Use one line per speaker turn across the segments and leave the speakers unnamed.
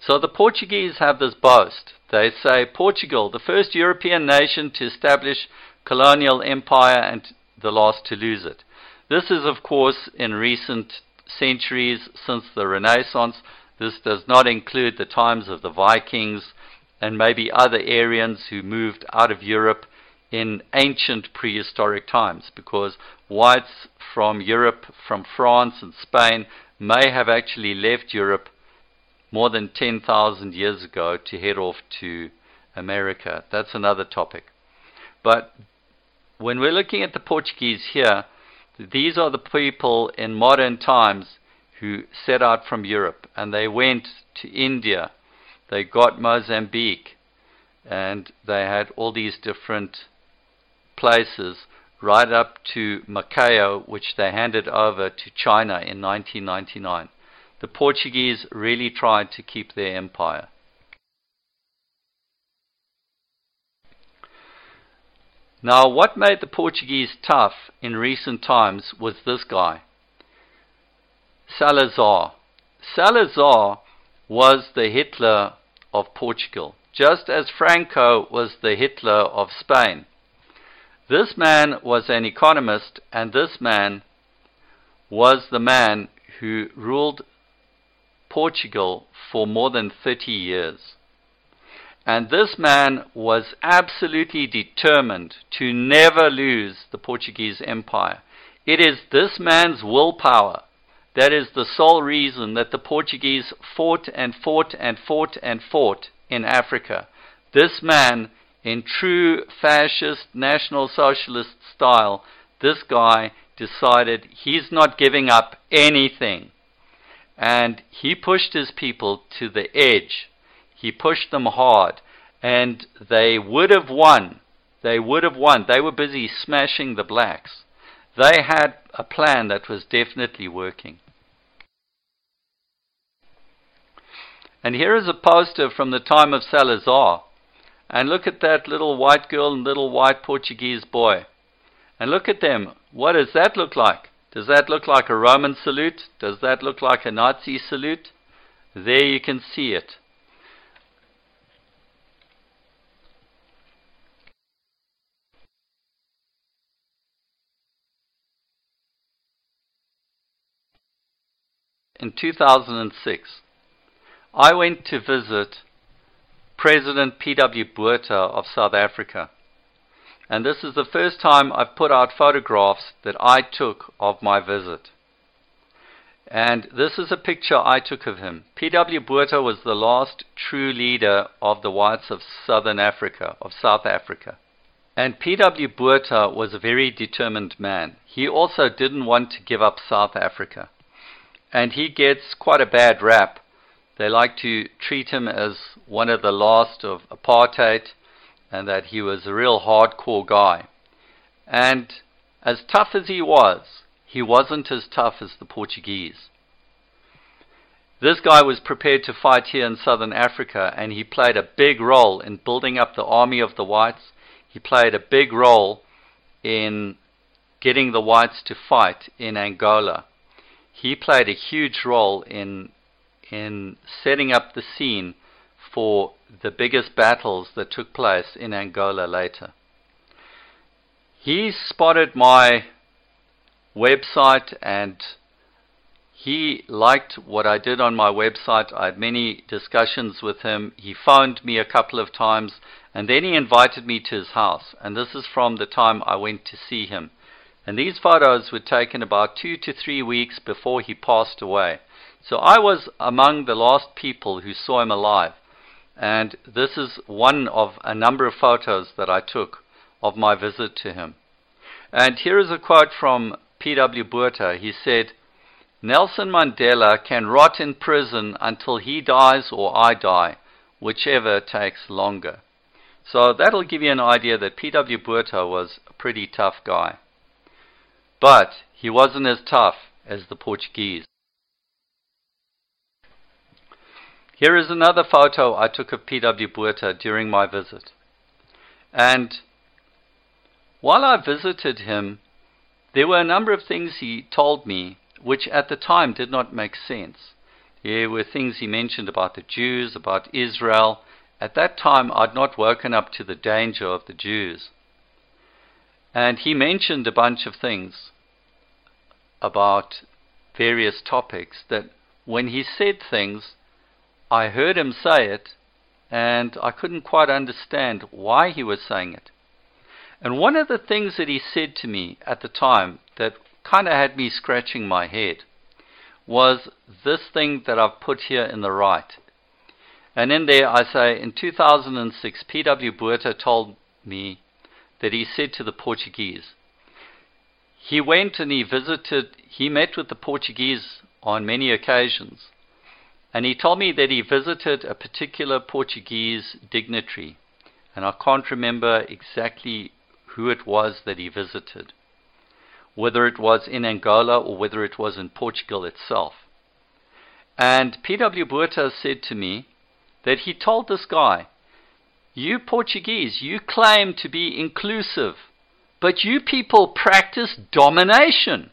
So the Portuguese have this boast. They say Portugal, the first European nation to establish colonial empire and the last to lose it. This is, of course, in recent centuries since the Renaissance. This does not include the times of the Vikings and maybe other Aryans who moved out of Europe in ancient prehistoric times, because whites from Europe, from France and Spain, may have actually left Europe more than 10,000 years ago to head off to America. That's another topic. But when we're looking at the Portuguese here, these are the people in modern times who set out from Europe, and they went to India, they got Mozambique, and they had all these different places right up to Macao, which they handed over to China in 1999. The Portuguese really tried to keep their empire. Now, what made the Portuguese tough in recent times was this guy, Salazar. Salazar was the Hitler of Portugal, just as Franco was the Hitler of Spain. This man was an economist, and this man was the man who ruled Portugal for more than 30 years. And this man was absolutely determined to never lose the Portuguese Empire. It is this man's willpower that is the sole reason that the Portuguese fought and fought and fought and fought in Africa. This man, in true fascist, National Socialist style, this guy decided he's not giving up anything. And he pushed his people to the edge. He pushed them hard. And they would have won. They would have won. They were busy smashing the blacks. They had a plan that was definitely working. And here is a poster from the time of Salazar. And look at that little white girl and little white Portuguese boy. And look at them. What does that look like? Does that look like a Roman salute? Does that look like a Nazi salute? There you can see it. In 2006, I went to visit President P.W. Botha of South Africa. And this is the first time I've put out photographs that I took of my visit. And this is a picture I took of him. P.W. Botha was the last true leader of the whites of Southern Africa, of South Africa. And P.W. Botha was a very determined man. He also didn't want to give up South Africa. And he gets quite a bad rap. They like to treat him as one of the last of apartheid, and that he was a real hardcore guy. And as tough as he wasn't as tough as the Portuguese. This guy was prepared to fight here in Southern Africa, and he played a big role in building up the army of the whites. He played a big role in getting the whites to fight in Angola. He played a huge role in setting up the scene for the biggest battles that took place in Angola later. He spotted my website and he liked what I did on my website. I had many discussions with him. He phoned me a couple of times and then he invited me to his house. And this is from the time I went to see him. And these photos were taken about 2 to 3 weeks before he passed away. So I was among the last people who saw him alive. And this is one of a number of photos that I took of my visit to him. And here is a quote from P.W. Botha. He said, "Nelson Mandela can rot in prison until he dies or I die, whichever takes longer." So that'll give you an idea that P.W. Botha was a pretty tough guy. But he wasn't as tough as the Portuguese. Here is another photo I took of P.W. Botha during my visit. And while I visited him, there were a number of things he told me which at the time did not make sense. There were things he mentioned about the Jews, about Israel. At that time, I'd not woken up to the danger of the Jews. And he mentioned a bunch of things about various topics that when he said things, I heard him say it, and I couldn't quite understand why he was saying it. And one of the things that he said to me at the time that kind of had me scratching my head was this thing that I've put here in the right. And in there I say, in 2006, P.W. Botha told me that he said to the Portuguese, he went and he met with the Portuguese on many occasions. And he told me that he visited a particular Portuguese dignitary. And I can't remember exactly who it was that he visited, whether it was in Angola or whether it was in Portugal itself. And P.W. Botha said to me that he told this guy, you Portuguese, you claim to be inclusive, but you people practice domination.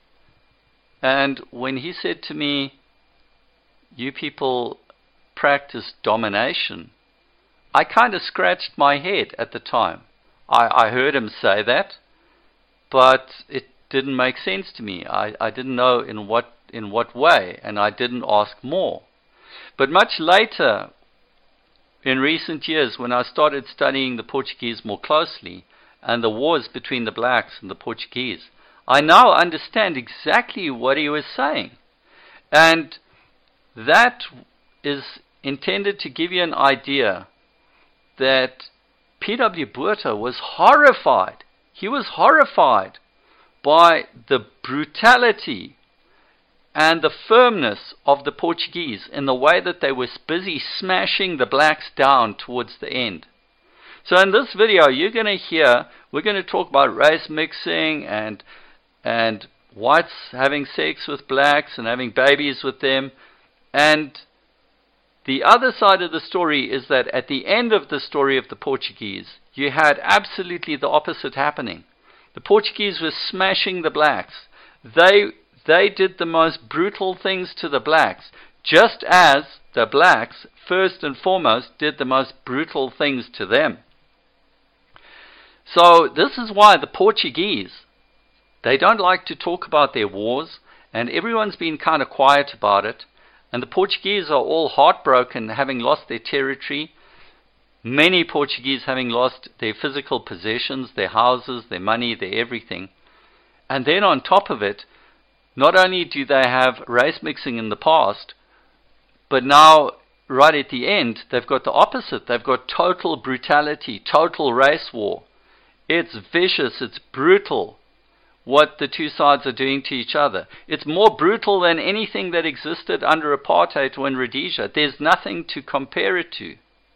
And when he said to me, you people practice domination, I kind of scratched my head at the time. I heard him say that, but it didn't make sense to me. I didn't know in what way, and I didn't ask more. But much later, in recent years, when I started studying the Portuguese more closely, and the wars between the blacks and the Portuguese, I now understand exactly what he was saying. And that is intended to give you an idea that P.W. Botha was horrified. He was horrified by the brutality and the firmness of the Portuguese in the way that they were busy smashing the blacks down towards the end. So in this video, you're going to hear, we're going to talk about race mixing and whites having sex with blacks and having babies with them. And the other side of the story is that at the end of the story of the Portuguese, you had absolutely the opposite happening. The Portuguese were smashing the blacks. They did the most brutal things to the blacks, just as the blacks, first and foremost, did the most brutal things to them. So this is why the Portuguese, they don't like to talk about their wars, and everyone's been kind of quiet about it. And the Portuguese are all heartbroken, having lost their territory. Many Portuguese having lost their physical possessions, their houses, their money, their everything. And then on top of it, not only do they have race mixing in the past, but now, right at the end, they've got the opposite. They've got total brutality, total race war. It's vicious, it's brutal what the two sides are doing to each other. It's more brutal than anything that existed under apartheid or in Rhodesia. There's nothing to compare it to.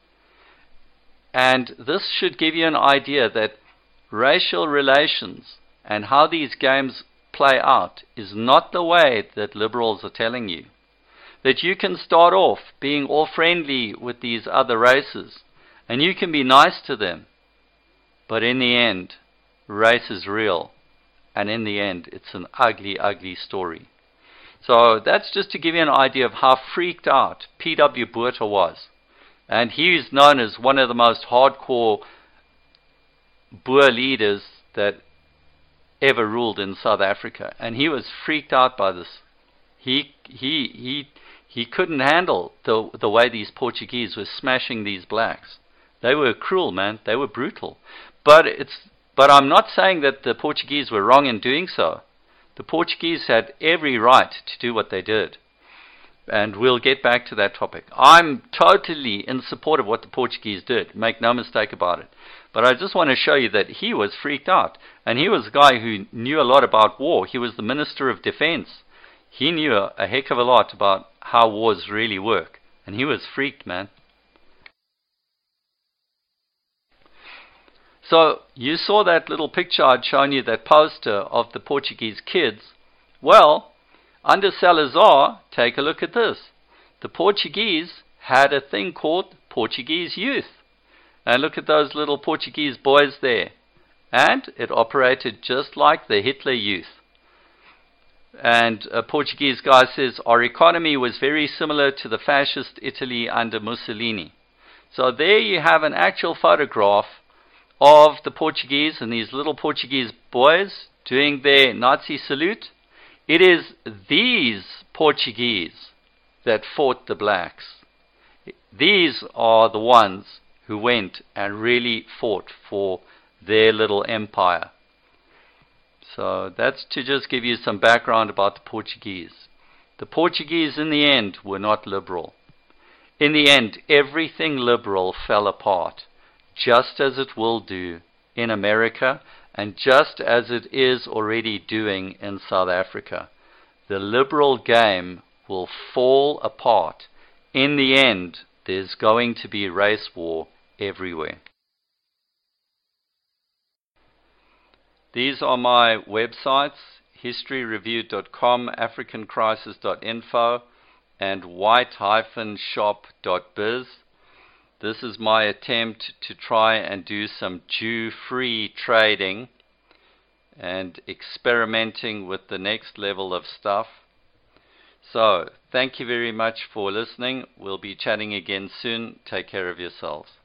And this should give you an idea that racial relations and how these games play out is not the way that liberals are telling you. That you can start off being all friendly with these other races, and you can be nice to them, but in the end, race is real. And in the end, it's an ugly, ugly story. So that's just to give you an idea of how freaked out P.W. Botha was. And he's known as one of the most hardcore Boer leaders that ever ruled in South Africa. And he was freaked out by this. He couldn't handle the way these Portuguese were smashing these blacks. They were cruel, man. They were brutal. But I'm not saying that the Portuguese were wrong in doing so. The Portuguese had every right to do what they did. And we'll get back to that topic. I'm totally in support of what the Portuguese did. Make no mistake about it. But I just want to show you that he was freaked out. And he was a guy who knew a lot about war. He was the Minister of Defense. He knew a heck of a lot about how wars really work. And he was freaked, man. So you saw that little picture I'd shown you, that poster of the Portuguese kids. Well, under Salazar, take a look at this. The Portuguese had a thing called Portuguese Youth. And look at those little Portuguese boys there. And it operated just like the Hitler Youth. And a Portuguese guy says, our economy was very similar to the fascist Italy under Mussolini. So there you have an actual photograph of the Portuguese and these little Portuguese boys doing their Nazi salute. It is these Portuguese that fought the blacks. These are the ones who went and really fought for their little empire. So that's to just give you some background about the Portuguese. The Portuguese in the end were not liberal. In the end, everything liberal fell apart, just as it will do in America and just as it is already doing in South Africa. The liberal game will fall apart. In the end, there's going to be race war everywhere. These are my websites, historyreview.com, africancrisis.info, and white-shop.biz. This is my attempt to try and do some Jew-free trading and experimenting with the next level of stuff. So, thank you very much for listening. We'll be chatting again soon. Take care of yourselves.